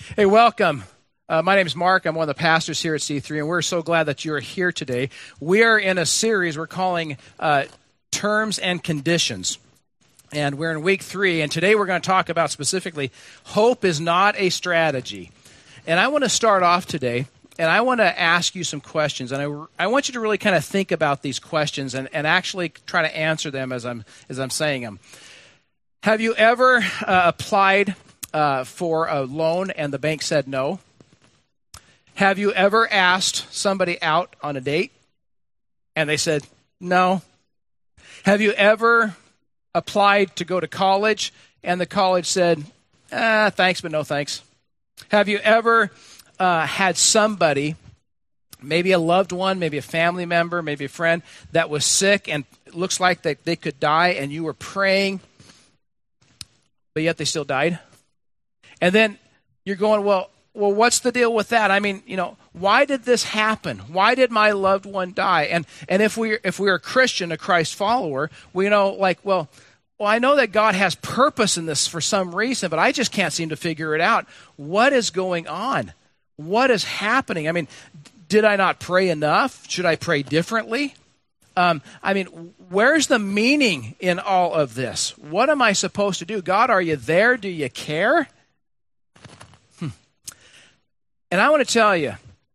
Hey, welcome. My name is Mark. I'm one of the pastors here at C3, and we're so glad that you're here today. We are in a series we're calling Terms and Conditions, and we're in week 3, and today we're going to talk about specifically, hope is not a strategy. And I want to start off today, and I want to ask you some questions, and I want you to really kind of think about these questions and actually try to answer them as I'm saying them. Have you ever applied for a loan and the bank said no? Have you ever asked somebody out on a date and they said no? Have you ever applied to go to college and the college said, thanks, but no thanks? Have you ever had somebody, maybe a loved one, maybe a family member, maybe a friend, that was sick and it looks like they could die and you were praying, but yet they still died? And then you're going, well, what's the deal with that? I mean, why did this happen? Why did my loved one die? And if we're a Christian, a Christ follower, we know, well, I know that God has purpose in this for some reason, but I just can't seem to figure it out. What is going on? What is happening? I mean, did I not pray enough? Should I pray differently? Where's the meaning in all of this? What am I supposed to do? God, are you there? Do you care? And I want to tell you,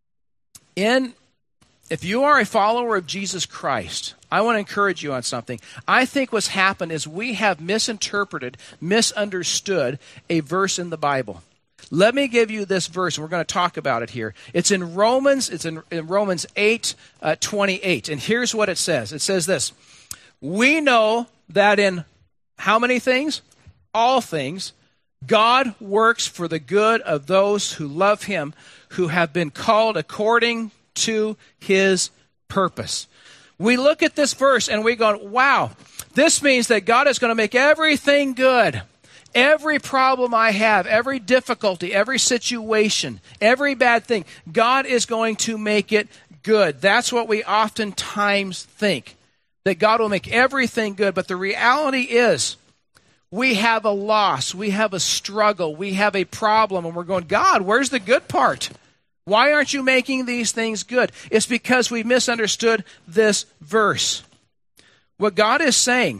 if you are a follower of Jesus Christ, I want to encourage you on something. I think what's happened is we have misunderstood a verse in the Bible. Let me give you this verse, and we're going to talk about it here. It's in Romans. It's in Romans 8:28, and here's what it says. It says this: we know that in how many things? All things. God works for the good of those who love him, who have been called according to his purpose. We look at this verse and we go, wow, this means that God is going to make everything good. Every problem I have, every difficulty, every situation, every bad thing, God is going to make it good. That's what we oftentimes think, that God will make everything good. But the reality is, we have a loss, we have a struggle, we have a problem, and we're going, God, where's the good part? Why aren't you making these things good? It's because we misunderstood this verse. What God is saying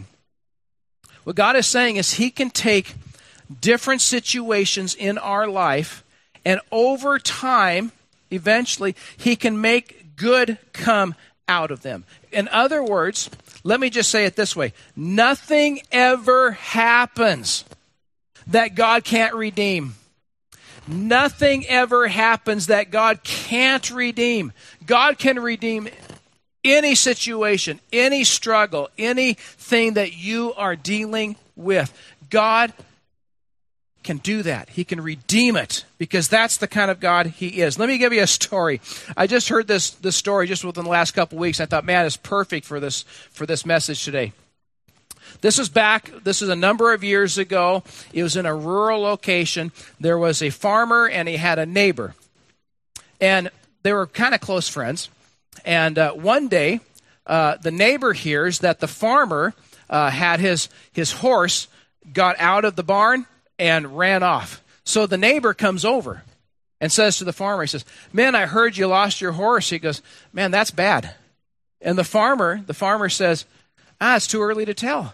is he can take different situations in our life, and over time, eventually, he can make good come out of them. In other words, let me just say it this way. Nothing ever happens that God can't redeem. Nothing ever happens that God can't redeem. God can redeem any situation, any struggle, anything that you are dealing with. God can do that. He can redeem it because that's the kind of God he is. Let me give you a story. I just heard this story just within the last couple of weeks. I thought, man, it's perfect for this message today. This is a number of years ago. It was in a rural location. There was a farmer and he had a neighbor. And they were kind of close friends. And one day, the neighbor hears that the farmer had his horse got out of the barn and ran off. So the neighbor comes over and says to the farmer, he says, man, I heard you lost your horse. He goes, man, that's bad. And the farmer says, it's too early to tell.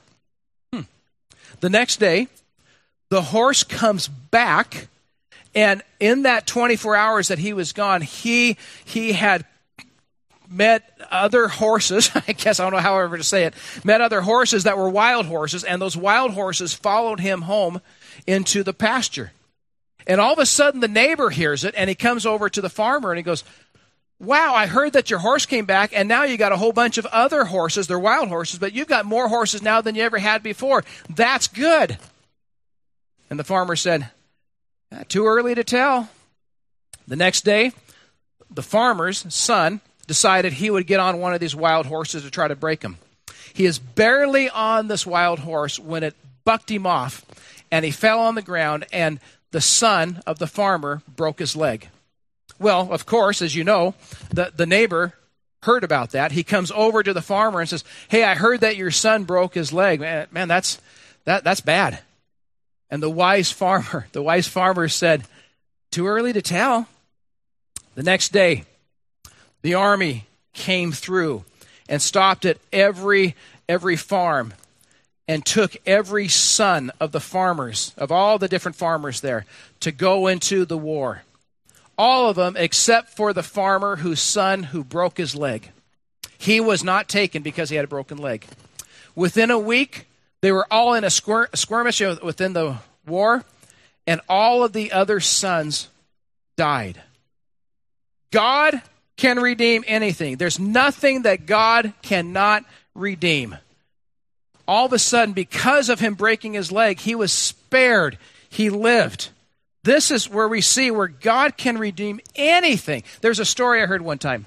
The next day, the horse comes back, and in that 24 hours that he was gone, he had met other horses, I guess I don't know however to say it, met other horses that were wild horses, and those wild horses followed him home into the pasture. And all of a sudden, the neighbor hears it, and he comes over to the farmer, and he goes, wow, I heard that your horse came back, and now you got a whole bunch of other horses. They're wild horses, but you've got more horses now than you ever had before. That's good. And the farmer said, too early to tell. The next day, the farmer's son decided he would get on one of these wild horses to try to break him. He is barely on this wild horse when it bucked him off, and he fell on the ground, and the son of the farmer broke his leg. Well, of course, as you know, the neighbor heard about that. He comes over to the farmer and says, hey, I heard that your son broke his leg. Man, that's bad. And the wise farmer said, Too early to tell. The next day, the army came through and stopped at every farm and took every son of the farmers, of all the different farmers there, to go into the war. All of them except for the farmer whose son who broke his leg. He was not taken because he had a broken leg. Within a week, they were all in a skirmish within the war, and all of the other sons died. God can redeem anything. There's nothing that God cannot redeem. All of a sudden, because of him breaking his leg, he was spared. He lived. This is where we see where God can redeem anything. There's a story I heard one time.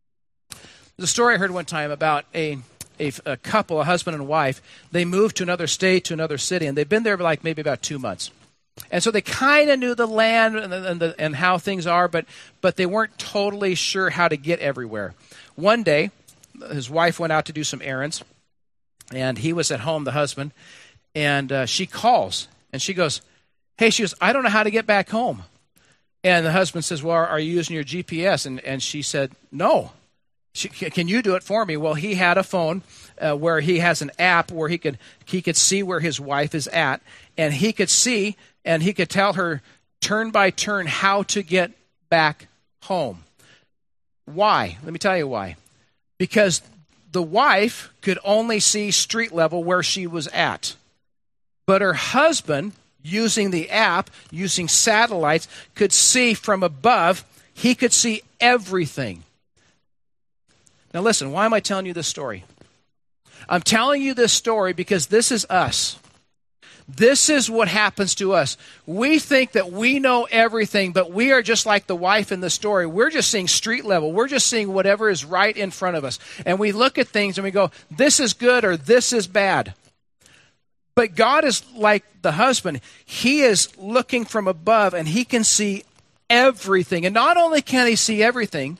About a couple, a husband and wife. They moved to another state, to another city, and they've been there like maybe about 2 months. And so they kind of knew the land and how things are, but they weren't totally sure how to get everywhere. One day, his wife went out to do some errands, and he was at home, the husband, and she calls, and she goes, "Hey," she goes, "I don't know how to get back home." And the husband says, "Well, are you using your GPS?" And she said, "No." "Can you do it for me?" Well, he had a phone where he has an app where he could see where his wife is at, and he could see and he could tell her turn by turn how to get back home. Why? Let me tell you why. Because the wife could only see street level where she was at. But her husband, using the app, using satellites, could see from above. He could see everything. Now listen, why am I telling you this story? I'm telling you this story because this is us. This is what happens to us. We think that we know everything, but we are just like the wife in the story. We're just seeing street level. We're just seeing whatever is right in front of us. And we look at things and we go, this is good or this is bad. But God is like the husband. He is looking from above and he can see everything. And not only can he see everything,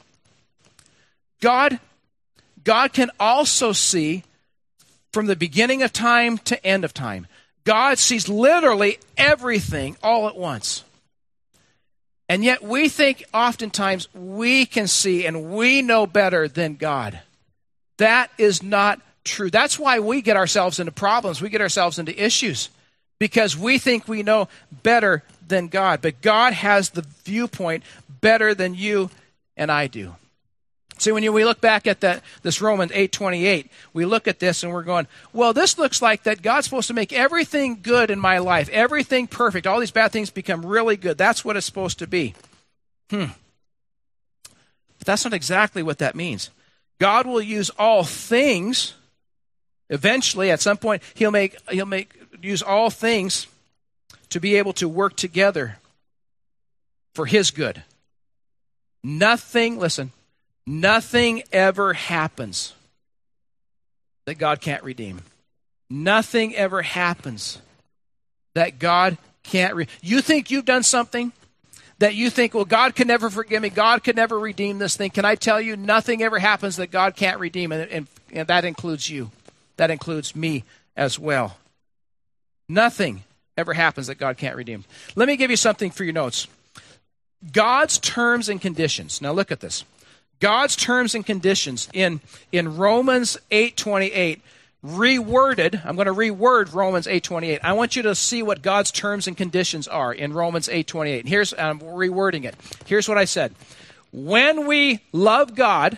God can also see from the beginning of time to end of time. God sees literally everything all at once. And yet we think oftentimes we can see and we know better than God. That is not true. That's why we get ourselves into problems. We get ourselves into issues because we think we know better than God. But God has the viewpoint better than you and I do. See, when we look back at this Romans 8:28, we look at this and we're going, well, this looks like that God's supposed to make everything good in my life, everything perfect. All these bad things become really good. That's what it's supposed to be. But that's not exactly what that means. God will use all things. Eventually, at some point, he'll use all things to be able to work together for his good. Nothing ever happens that God can't redeem. Nothing ever happens that God can't redeem. You think you've done something that you think, well, God can never forgive me. God can never redeem this thing. Can I tell you, nothing ever happens that God can't redeem, and that includes you. That includes me as well. Nothing ever happens that God can't redeem. Let me give you something for your notes. God's terms and conditions. Now look at this. God's terms and conditions in Romans 8:28, reworded. I'm going to reword Romans 8:28. I want you to see what God's terms and conditions are in Romans 8:28. I'm rewording it. Here's what I said. When we love God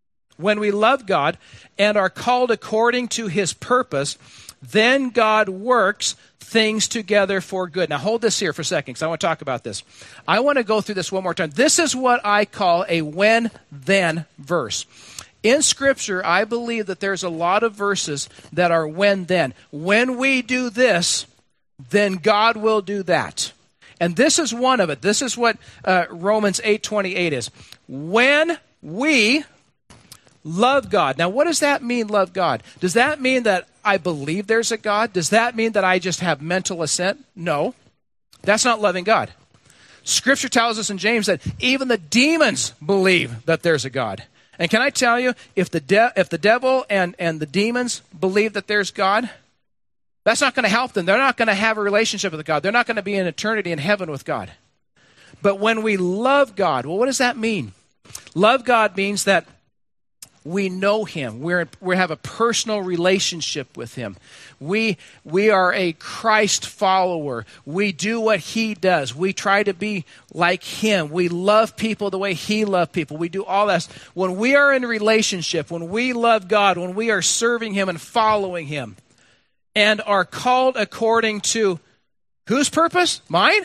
and are called according to his purpose, then God works things together for good. Now hold this here for a second because I want to talk about this. I want to go through this one more time. This is what I call a when-then verse. In Scripture, I believe that there's a lot of verses that are when-then. When we do this, then God will do that. And this is one of it. This is what Romans 8:28 is. When we love God. Now, what does that mean, love God? Does that mean that I believe there's a God? Does that mean that I just have mental assent? No. That's not loving God. Scripture tells us in James that even the demons believe that there's a God. And can I tell you, if the devil and the demons believe that there's God, that's not going to help them. They're not going to have a relationship with God. They're not going to be in eternity in heaven with God. But when we love God, well, what does that mean? Love God means that we know him. We have a personal relationship with him. We are a Christ follower. We do what he does. We try to be like him. We love people the way he loved people. We do all that. When we are in a relationship, when we love God, when we are serving him and following him, and are called according to whose purpose? Mine?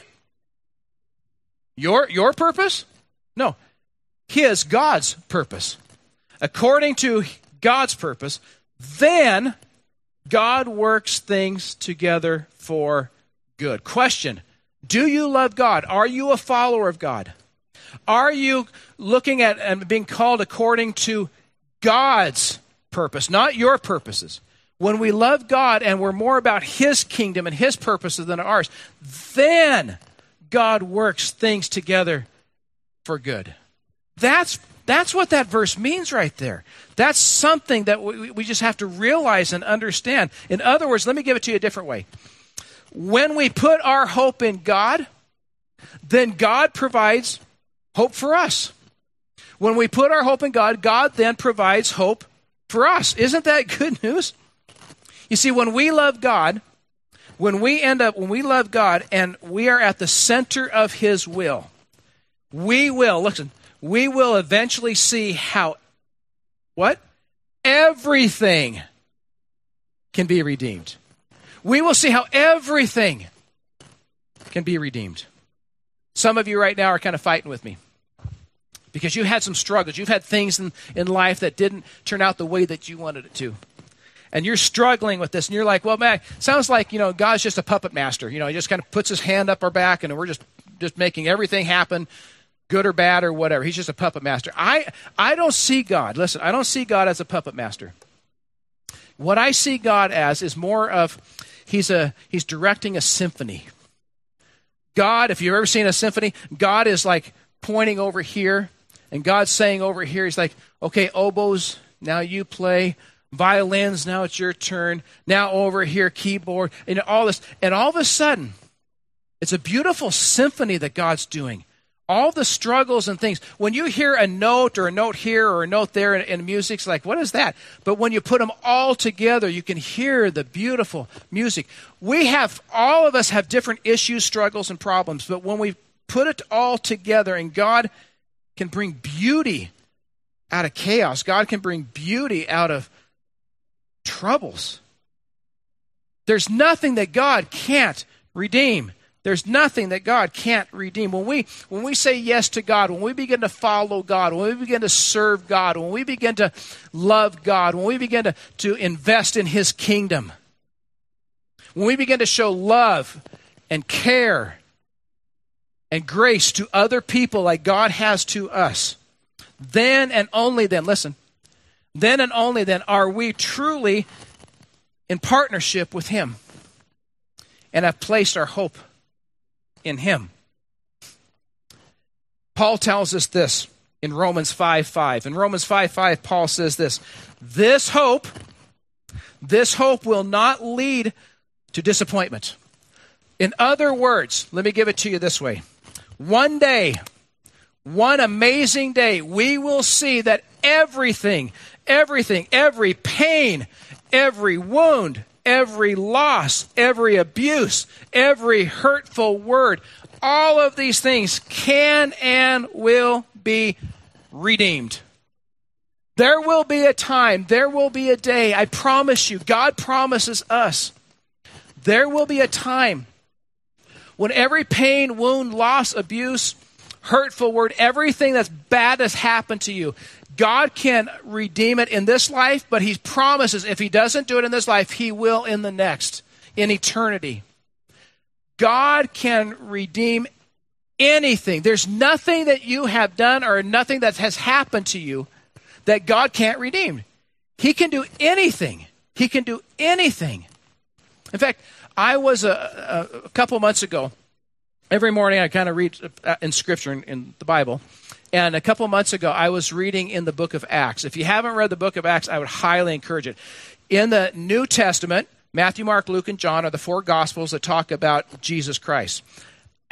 Your purpose? No. His, God's purpose. According to God's purpose, then God works things together for good. Question, do you love God? Are you a follower of God? Are you looking at and being called according to God's purpose, not your purposes? When we love God and we're more about his kingdom and his purposes than ours, then God works things together for good. That's what that verse means right there. That's something that we just have to realize and understand. In other words, let me give it to you a different way. When we put our hope in God, then God provides hope for us. When we put our hope in God, God then provides hope for us. Isn't that good news? You see, when we love God, when we love God and we are at the center of his will, we will eventually see how, what? Everything can be redeemed. We will see how everything can be redeemed. Some of you right now are kind of fighting with me because you had some struggles. You've had things in life that didn't turn out the way that you wanted it to. And you're struggling with this, and you're like, well, man, sounds like, God's just a puppet master. He just kind of puts his hand up our back, and we're just making everything happen, good or bad or whatever. He's just a puppet master. I don't see God. Listen, I don't see God as a puppet master. What I see God as is more of he's directing a symphony. God, if you've ever seen a symphony, God is like pointing over here, and God's saying over here, he's like, okay, oboes, now you play. Violins, now it's your turn. Now over here, keyboard, and all this. And all of a sudden, it's a beautiful symphony that God's doing. All the struggles and things. When you hear a note or a note here or a note there in music, it's like, what is that? But when you put them all together, you can hear the beautiful music. All of us have different issues, struggles, and problems. But when we put it all together, and God can bring beauty out of chaos. God can bring beauty out of troubles. There's nothing that God can't redeem. There's nothing that God can't redeem. When we say yes to God, when we begin to follow God, when we begin to serve God, when we begin to love God, when we begin to invest in his kingdom, when we begin to show love and care and grace to other people like God has to us, then and only then, listen, then and only then are we truly in partnership with him and have placed our hope in him. Paul tells us this in Romans 5:5. In Romans 5:5, Paul says this, this hope will not lead to disappointment. In other words, let me give it to you this way. One day, one amazing day, we will see that everything, every pain, every wound, every loss, every abuse, every hurtful word, all of these things can and will be redeemed. There will be a time, there will be a day, I promise you, God promises us, there will be a time when every pain, wound, loss, abuse, hurtful word, everything that's bad has happened to you, God can redeem it in this life, but he promises if he doesn't do it in this life, he will in the next, in eternity. God can redeem anything. There's nothing that you have done or nothing that has happened to you that God can't redeem. He can do anything. He can do anything. In fact, I was a couple months ago, every morning I kind of read in Scripture, in the Bible. And a couple months ago, I was reading in the book of Acts. If you haven't read the book of Acts, I would highly encourage it. In the New Testament, Matthew, Mark, Luke, and John are the four Gospels that talk about Jesus Christ.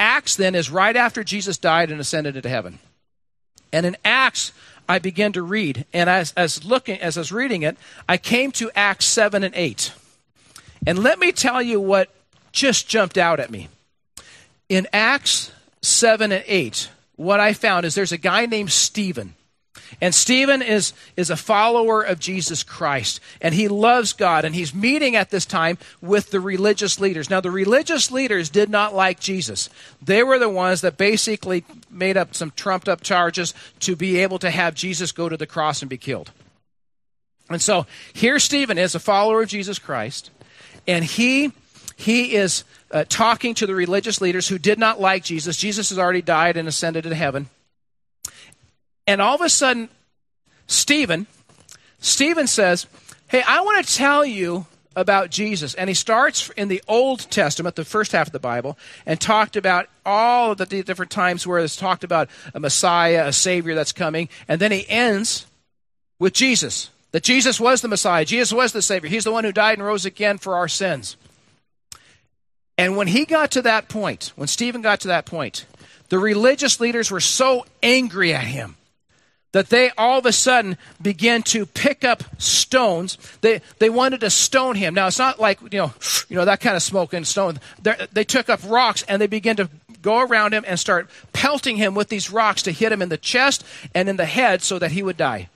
Acts then is right after Jesus died and ascended into heaven. And in Acts, I began to read, and as I was reading it, I came to Acts 7 and 8. And let me tell you what just jumped out at me. In Acts 7 and 8, what I found is there's a guy named Stephen. And Stephen is a follower of Jesus Christ. And he loves God. And he's meeting at this time with the religious leaders. Now, the religious leaders did not like Jesus. They were the ones that basically made up some trumped up charges to be able to have Jesus go to the cross and be killed. And so here Stephen is a follower of Jesus Christ. And he is talking to the religious leaders who did not like Jesus. Jesus has already died and ascended into heaven. And all of a sudden, Stephen says, hey, I want to tell you about Jesus. And he starts in the Old Testament, the first half of the Bible, and talked about all of the different times where it's talked about a Messiah, a Savior that's coming. And then he ends with Jesus, that Jesus was the Messiah. Jesus was the Savior. He's the one who died and rose again for our sins. And when he got to that point, when Stephen got to that point, the religious leaders were so angry at him that they all of a sudden began to pick up stones. They wanted to stone him. Now, it's not like, you know that kind of smoke and stone. They took up rocks and they began to go around him and start pelting him with these rocks to hit him in the chest and in the head so that he would die.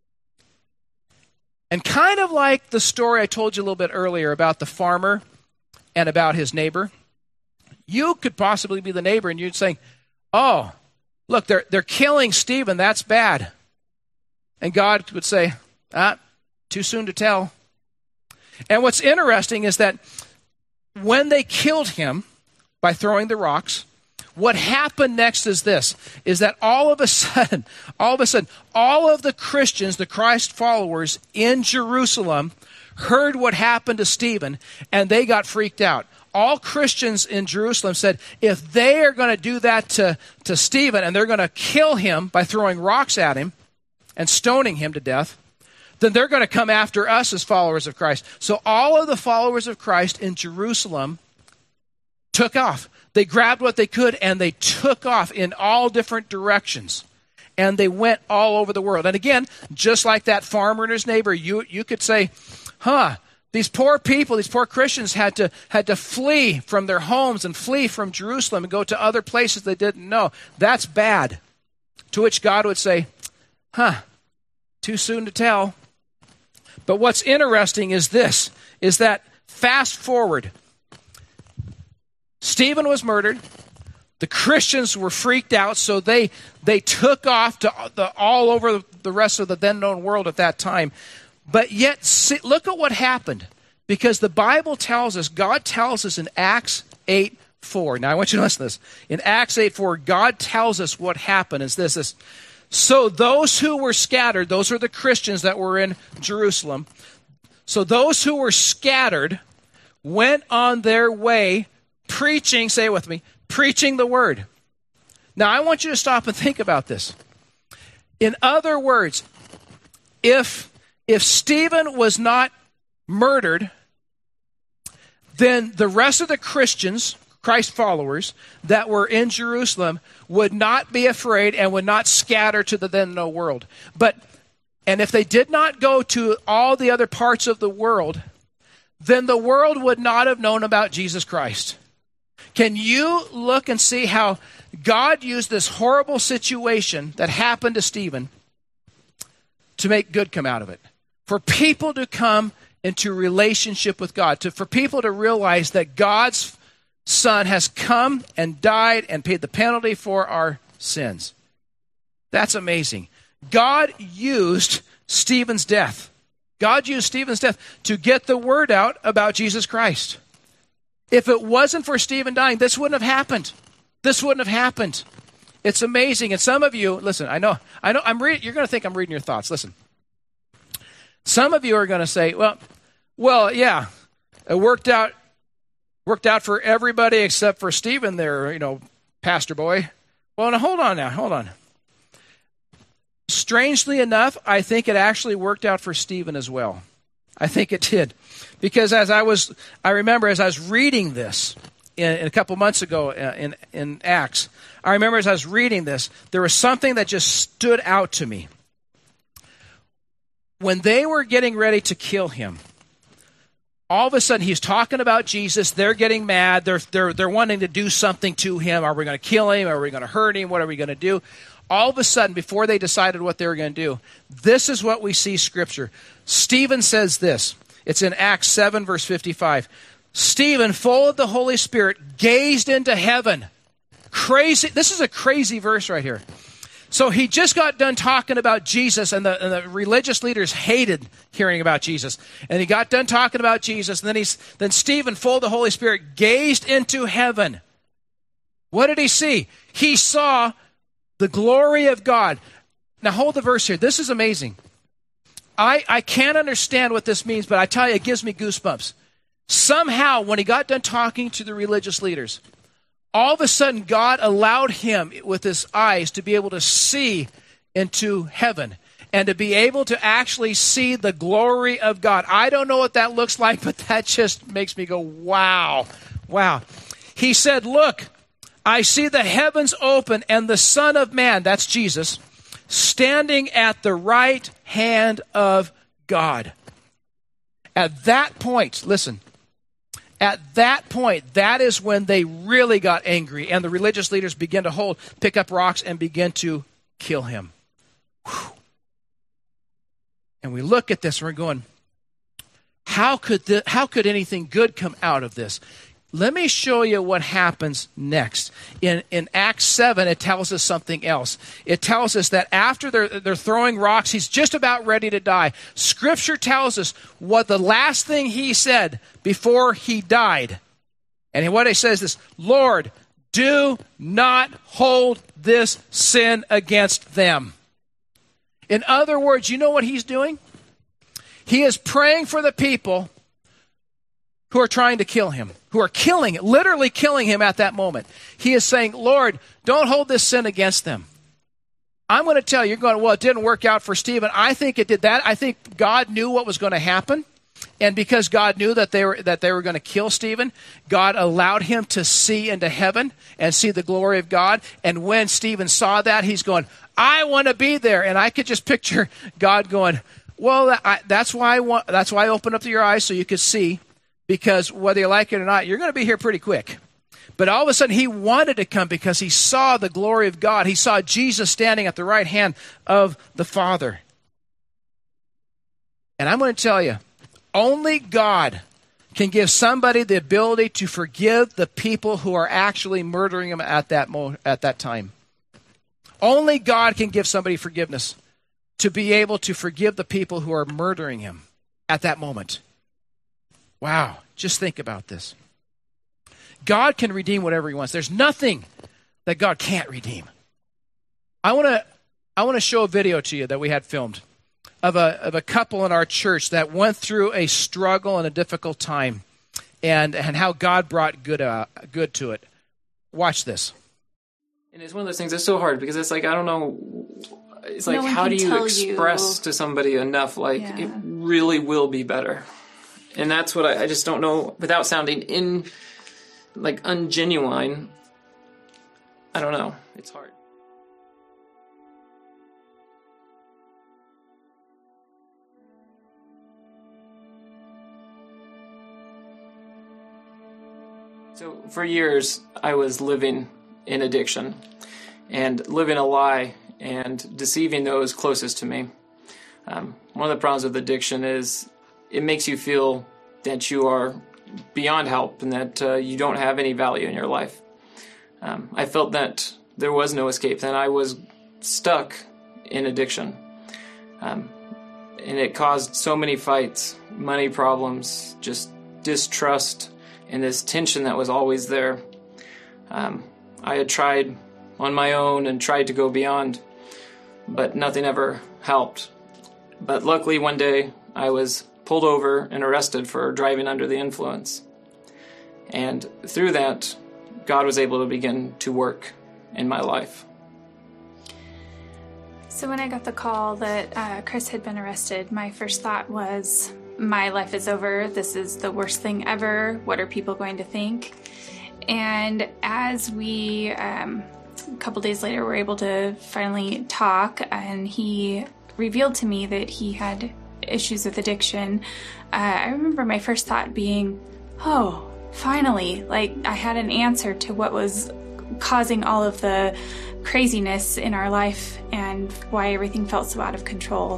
And kind of like the story I told you a little bit earlier about the farmer and about his neighbor, you could possibly be the neighbor and you'd say, oh, look, they're killing Stephen. That's bad. And God would say, too soon to tell. And what's interesting is that when they killed him by throwing the rocks, what happened next is this, is that all of a sudden, all of the Christians, the Christ followers in Jerusalem, heard what happened to Stephen, and they got freaked out. All Christians in Jerusalem said, if they are going to do that to Stephen, and they're going to kill him by throwing rocks at him and stoning him to death, then they're going to come after us as followers of Christ. So all of the followers of Christ in Jerusalem took off. They grabbed what they could, and they took off in all different directions. And they went all over the world. And again, just like that farmer and his neighbor, you could say, these poor people, these poor Christians had to flee from their homes and flee from Jerusalem and go to other places they didn't know. That's bad. To which God would say, too soon to tell. But what's interesting is this, is that fast forward, Stephen was murdered. The Christians were freaked out, so they took off to all over the rest of the then known world at that time. But yet, look at what happened. Because the Bible tells us, God tells us in Acts 8:4. Now, I want you to listen to this. In Acts 8:4, God tells us what happened. Is this. So those who were scattered, those are the Christians that were in Jerusalem. So those who were scattered went on their way preaching, say it with me, preaching the word. Now, I want you to stop and think about this. In other words, if Stephen was not murdered, then the rest of the Christians, Christ followers, that were in Jerusalem would not be afraid and would not scatter to the then known world. And if they did not go to all the other parts of the world, then the world would not have known about Jesus Christ. Can you look and see how God used this horrible situation that happened to Stephen to make good come out of it? For people to come into relationship with God, for people to realize that God's Son has come and died and paid the penalty for our sins. That's amazing. God used Stephen's death. God used Stephen's death to get the word out about Jesus Christ. If it wasn't for Stephen dying, this wouldn't have happened. This wouldn't have happened. It's amazing. And some of you, listen, I know, you're going to think I'm reading your thoughts. Listen. Some of you are going to say, well, yeah, it worked out for everybody except for Stephen there, pastor boy. Well, now, hold on. Strangely enough, I think it actually worked out for Stephen as well. I think it did. Because as I remember as I was reading this, in a couple months ago in Acts, I remember as I was reading this, there was something that just stood out to me. When they were getting ready to kill him, all of a sudden he's talking about Jesus. They're getting mad. They're wanting to do something to him. Are we going to kill him? Are we going to hurt him? What are we going to do? All of a sudden, before they decided what they were going to do, this is what we see Scripture. Stephen says this. It's in Acts 7, verse 55. Stephen, full of the Holy Spirit, gazed into heaven. Crazy. This is a crazy verse right here. So he just got done talking about Jesus, and the religious leaders hated hearing about Jesus. And he got done talking about Jesus, and then Stephen, full of the Holy Spirit, gazed into heaven. What did he see? He saw the glory of God. Now hold the verse here. This is amazing. I can't understand what this means, but I tell you, it gives me goosebumps. Somehow, when he got done talking to the religious leaders, all of a sudden, God allowed him with his eyes to be able to see into heaven and to be able to actually see the glory of God. I don't know what that looks like, but that just makes me go, wow, wow. He said, look, I see the heavens open and the Son of Man, that's Jesus, standing at the right hand of God. At that point, listen, at that point, that is when they really got angry, and the religious leaders began to pick up rocks and begin to kill him. Whew. And we look at this and we're going, how could anything good come out of this? Let me show you what happens next. In Acts 7, it tells us something else. It tells us that after they're throwing rocks, he's just about ready to die. Scripture tells us what the last thing he said before he died. And what he says is, Lord, do not hold this sin against them. In other words, you know what he's doing? He is praying for the people who are trying to kill him, who are literally killing him at that moment. He is saying, Lord, don't hold this sin against them. I'm going to tell you, you're going, well, it didn't work out for Stephen. I think it did that. I think God knew what was going to happen. And because God knew that they were going to kill Stephen, God allowed him to see into heaven and see the glory of God. And when Stephen saw that, he's going, I want to be there. And I could just picture God going, well, that's why I opened up your eyes so you could see. Because whether you like it or not, you're going to be here pretty quick. But all of a sudden, he wanted to come because he saw the glory of God. He saw Jesus standing at the right hand of the Father. And I'm going to tell you, only God can give somebody the ability to forgive the people who are actually murdering him at that time. Only God can give somebody forgiveness to be able to forgive the people who are murdering him at that moment. Wow, just think about this. God can redeem whatever he wants. There's nothing that God can't redeem. I want to show a video to you that we had filmed of a couple in our church that went through a struggle and a difficult time and how God brought good to it. Watch this. And it's one of those things that's so hard because it's like, I don't know, it's like, how do you express to somebody enough, like, it really will be better? And that's what I just don't know, without sounding ungenuine. I don't know. It's hard. So for years, I was living in addiction and living a lie and deceiving those closest to me. One of the problems with addiction is it makes you feel that you are beyond help and that you don't have any value in your life. I felt that there was no escape, that I was stuck in addiction. And it caused so many fights, money problems, just distrust, and this tension that was always there. I had tried on my own and tried to go beyond, but nothing ever helped. But luckily one day I was pulled over and arrested for driving under the influence. And through that, God was able to begin to work in my life. So when I got the call that Chris had been arrested, my first thought was, my life is over. This is the worst thing ever. What are people going to think? And as we, a couple days later, were able to finally talk, and he revealed to me that he had issues with addiction, I remember my first thought being, oh, finally, like I had an answer to what was causing all of the craziness in our life and why everything felt so out of control.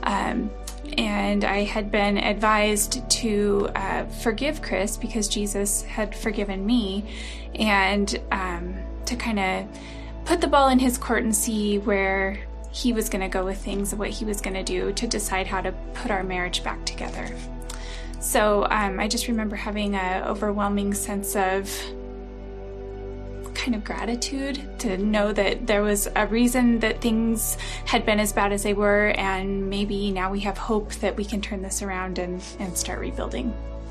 And I had been advised to forgive Chris because Jesus had forgiven me, and to kind of put the ball in his court and see where he was going to go with things and what he was going to do to decide how to put our marriage back together. So I just remember having an overwhelming sense of kind of gratitude to know that there was a reason that things had been as bad as they were, and maybe now we have hope that we can turn this around and start rebuilding.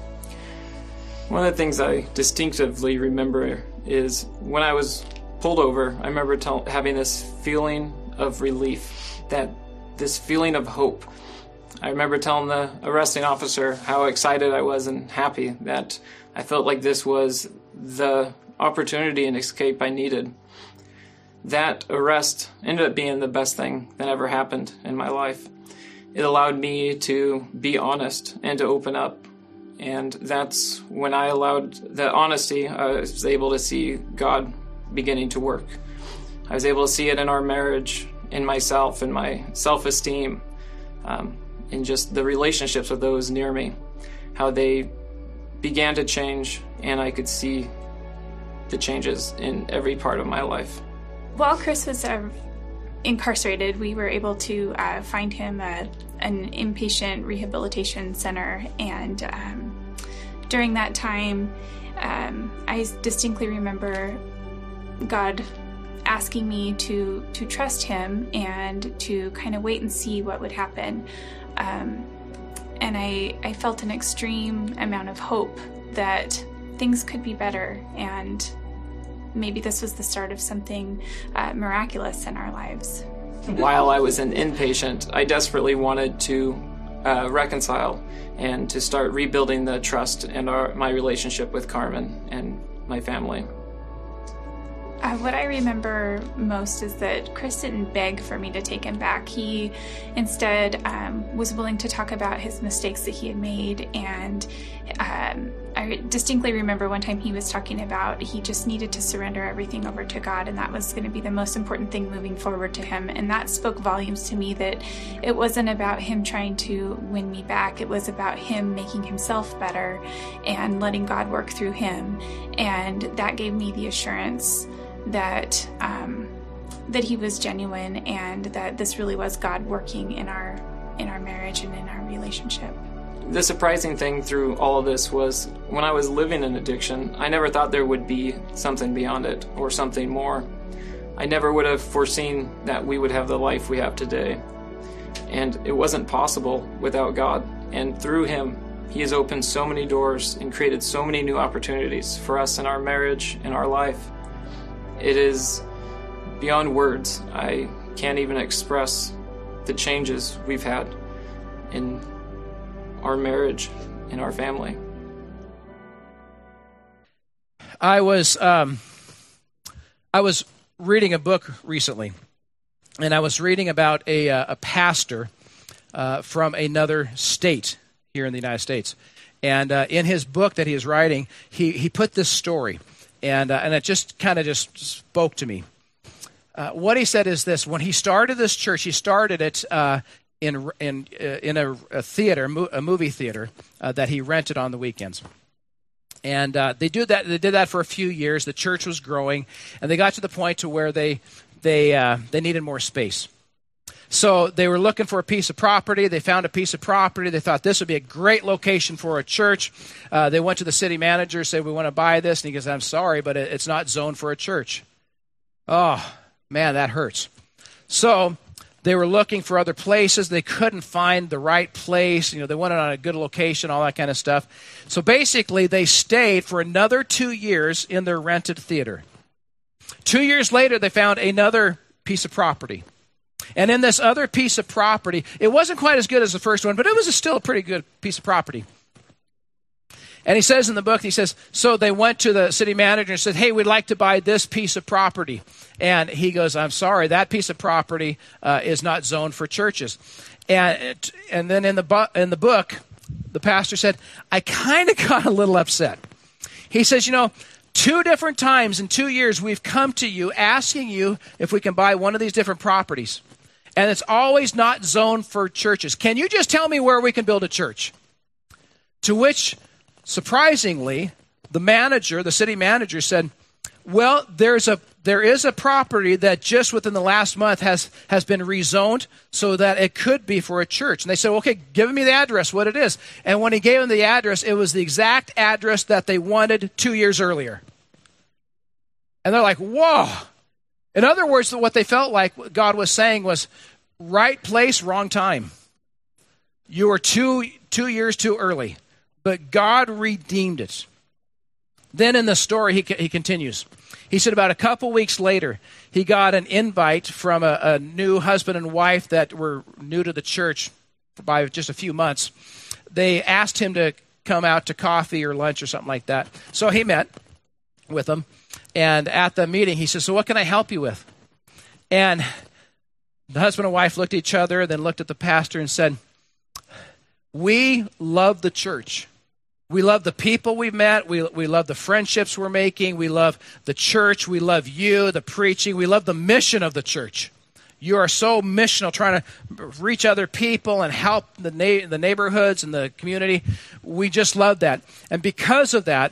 One of the things I distinctively remember is when I was pulled over, I remember having this feeling of relief, this feeling of hope. I remember telling the arresting officer how excited I was and happy that I felt like this was the opportunity and escape I needed. That arrest ended up being the best thing that ever happened in my life. It allowed me to be honest and to open up. And that's when I allowed the honesty, I was able to see God beginning to work. I was able to see it in our marriage, in myself, in my self-esteem, in just the relationships with those near me, how they began to change, and I could see the changes in every part of my life. While Chris was incarcerated, we were able to find him an inpatient rehabilitation center, and during that time, I distinctly remember God asking me to trust him and to kind of wait and see what would happen. And I felt an extreme amount of hope that things could be better, and maybe this was the start of something miraculous in our lives. While I was an inpatient, I desperately wanted to reconcile and to start rebuilding the trust in my relationship with Carmen and my family. What I remember most is that Chris didn't beg for me to take him back. He instead was willing to talk about his mistakes that he had made, and I distinctly remember one time he was talking about he just needed to surrender everything over to God, and that was going to be the most important thing moving forward to him. And that spoke volumes to me, that it wasn't about him trying to win me back. It was about him making himself better and letting God work through him. And that gave me the assurance that that he was genuine, and that this really was God working in our marriage and in our relationship. The surprising thing through all of this was when I was living in addiction, I never thought there would be something beyond it or something more. I never would have foreseen that we would have the life we have today. And it wasn't possible without God. And through him, he has opened so many doors and created so many new opportunities for us in our marriage, in our life. It is beyond words. I can't even express the changes we've had in our marriage, in our family. I was reading a book recently, and I was reading about a pastor from another state here in the United States. And in his book that he is writing, he put this story, and it just kind of just spoke to me. What he said is this: when he started this church, he started it in a theater, a movie theater that he rented on the weekends. And they did that for a few years. The church was growing, and they got to the point to where they needed more space. So they were looking for a piece of property. They found a piece of property. They thought this would be a great location for a church. They went to the city manager, said, "We want to buy this." And he goes, "I'm sorry, but it's not zoned for a church." Oh, man, that hurts. So they were looking for other places. They couldn't find the right place. They wanted on a good location, all that kind of stuff. So basically, they stayed for another 2 years in their rented theater. 2 years later, they found another piece of property. And in this other piece of property, it wasn't quite as good as the first one, but it was still a pretty good piece of property. And he says in the book, he says, so they went to the city manager and said, hey, we'd like to buy this piece of property. And he goes, I'm sorry, that piece of property is not zoned for churches. And then in the book, the pastor said, I kind of got a little upset. He says, 2 different times in 2 years, we've come to you asking you if we can buy one of these different properties. And it's always not zoned for churches. Can you just tell me where we can build a church? To which, surprisingly, the city manager said, well, there is a property that just within the last month has been rezoned so that it could be for a church. And they said, okay, give me the address, what it is. And when he gave them the address, it was the exact address that they wanted 2 years earlier. And they're like, whoa. In other words, what they felt like what God was saying was, right place, wrong time. You were 2 years too early. But God redeemed it. Then in the story, he continues. He said about a couple weeks later, he got an invite from a new husband and wife that were new to the church by just a few months. They asked him to come out to coffee or lunch or something like that. So he met with them. And at the meeting, he says, so what can I help you with? And the husband and wife looked at each other, then looked at the pastor and said, we love the church. We love the people we've met. We love the friendships we're making. We love the church. We love you, the preaching. We love the mission of the church. You are so missional, trying to reach other people and help the neighborhoods and the community. We just love that. And because of that,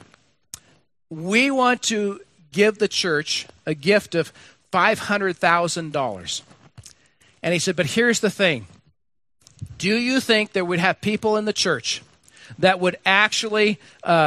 we want to give the church a gift of $500,000. And he said, but here's the thing. Do you think there would have people in the church that would actually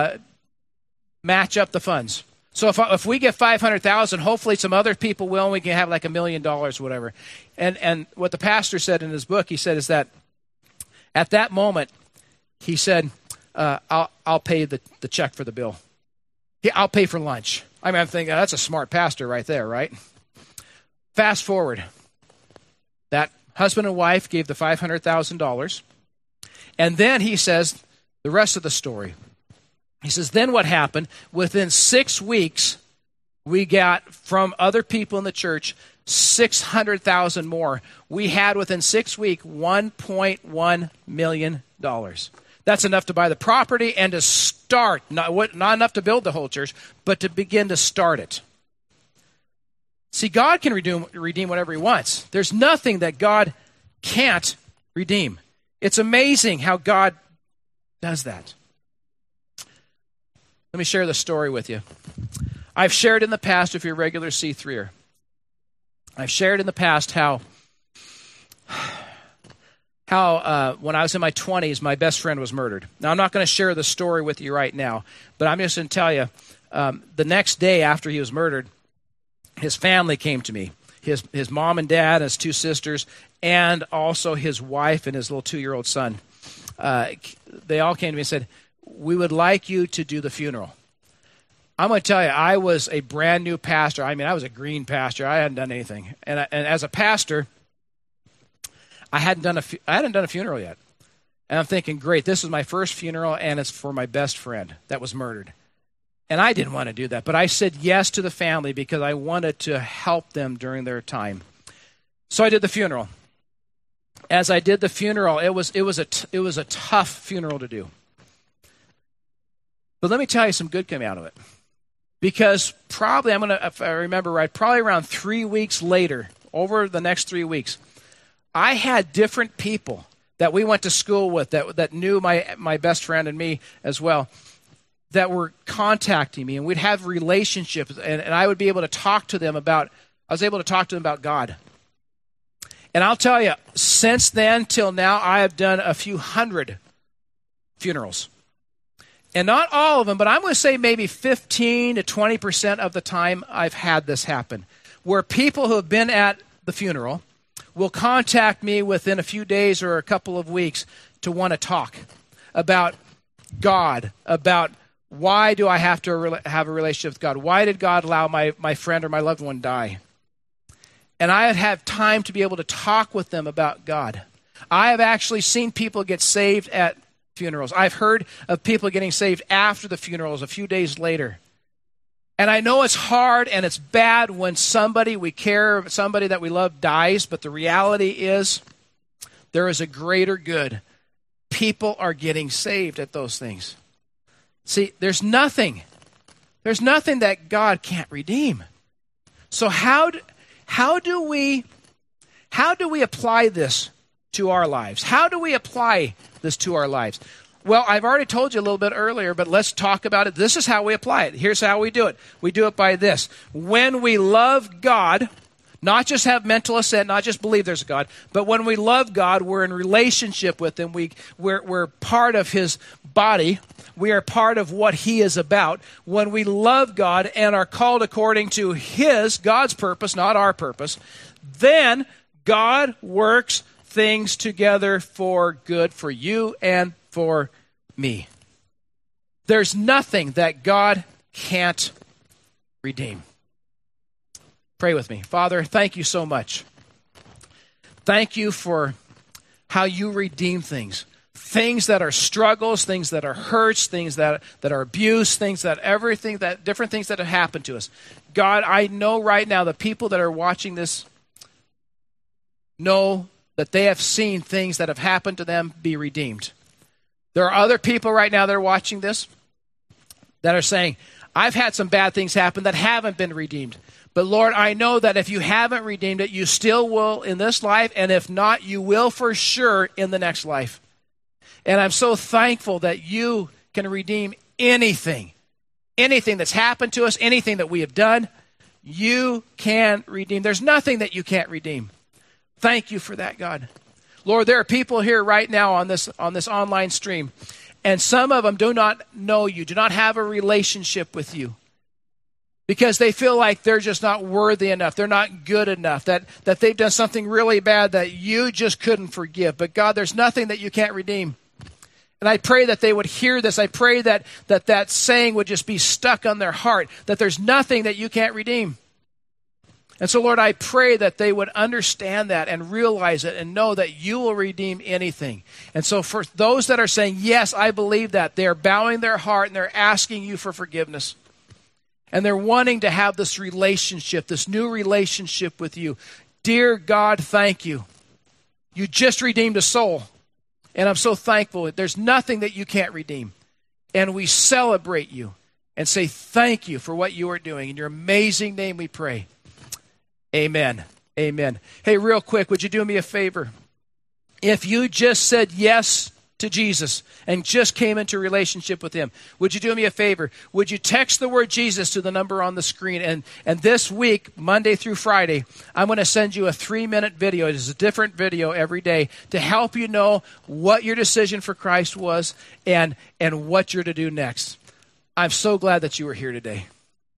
match up the funds? So if we get $500,000, hopefully some other people will, and we can have like $1 million, whatever. And what the pastor said in his book, he said is that at that moment, he said, I'll pay the check for the bill. I'll pay for lunch. I mean, I'm thinking, that's a smart pastor right there, right? Fast forward. That husband and wife gave the $500,000. And then he says the rest of the story. He says, then what happened? Within 6 weeks, we got from other people in the church $600,000 more. We had within 6 weeks $1.1 million. That's enough to buy the property and to start, not enough to build the whole church, but to begin to start it. See, God can redeem whatever he wants. There's nothing that God can't redeem. It's amazing how God does that. Let me share the story with you. I've shared in the past, if you're a regular C3er, I've shared in the past how when I was in my 20s, my best friend was murdered. Now, I'm not going to share the story with you right now, but I'm just going to tell you, the next day after he was murdered, his family came to me. His mom and dad, his 2 sisters, and also his wife and his little 2-year-old son. They all came to me and said, we would like you to do the funeral. I'm going to tell you, I was a brand new pastor. I mean, I was a green pastor. I hadn't done anything. And as a pastor, I hadn't done a funeral yet. And I'm thinking, great, this is my first funeral, and it's for my best friend that was murdered. And I didn't want to do that, but I said yes to the family because I wanted to help them during their time. So I did the funeral. As I did the funeral, it was a tough funeral to do. But let me tell you some good came out of it. Because probably, if I remember right, probably around 3 weeks later, over the next 3 weeks, I had different people that we went to school with that knew my best friend and me as well, that were contacting me, and we'd have relationships, and I would be able to talk to them about God. And I'll tell you, since then till now, I have done a few hundred funerals. And not all of them, but I'm going to say maybe 15 to 20% of the time I've had this happen, where people who have been at the funeral will contact me within a few days or a couple of weeks to want to talk about God, about why do I have to have a relationship with God? Why did God allow my friend or my loved one die? And I have time to be able to talk with them about God. I have actually seen people get saved at funerals. I've heard of people getting saved after the funerals, a few days later. And I know it's hard and it's bad when somebody we care, somebody that we love dies, but the reality is there is a greater good. People are getting saved at those things. See, there's nothing that God can't redeem. So how do we apply this to our lives? How do we apply this to our lives? Well, I've already told you a little bit earlier, but let's talk about it. This is how we apply it. Here's how we do it. We do it by this. When we love God, not just have mental assent, not just believe there's a God, but when we love God, we're in relationship with Him. We're part of His body. We are part of what He is about. When we love God and are called according to God's purpose, not our purpose, then God works things together for good for you and for me. There's nothing that God can't redeem. Pray with me. Father, thank you so much. Thank you for how you redeem things. Things that are struggles, things that are hurts, things that are abuse, different things that have happened to us. God, I know right now the people that are watching this know that they have seen things that have happened to them be redeemed. There are other people right now that are watching this that are saying, I've had some bad things happen that haven't been redeemed. But Lord, I know that if you haven't redeemed it, you still will in this life, and if not, you will for sure in the next life. And I'm so thankful that you can redeem anything that's happened to us, anything that we have done, you can redeem. There's nothing that you can't redeem. Thank you for that, God. Lord, there are people here right now on this online stream, and some of them do not know you, do not have a relationship with you, because they feel like they're just not worthy enough, they're not good enough, that they've done something really bad that you just couldn't forgive. But God, there's nothing that you can't redeem. And I pray that they would hear this. I pray that saying would just be stuck on their heart, that there's nothing that you can't redeem. And so, Lord, I pray that they would understand that and realize it and know that you will redeem anything. And so for those that are saying, yes, I believe that, they are bowing their heart and they're asking you for forgiveness. And they're wanting to have this relationship, this new relationship with you. Dear God, thank you. You just redeemed a soul. And I'm so thankful. There's nothing that you can't redeem. And we celebrate you and say thank you for what you are doing. In your amazing name we pray. Amen. Amen. Hey, real quick, would you do me a favor? If you just said yes to Jesus and just came into a relationship with Him, would you do me a favor? Would you text the word Jesus to the number on the screen? And this week, Monday through Friday, I'm going to send you a 3-minute video. It is a different video every day to help you know what your decision for Christ was and what you're to do next. I'm so glad that you were here today.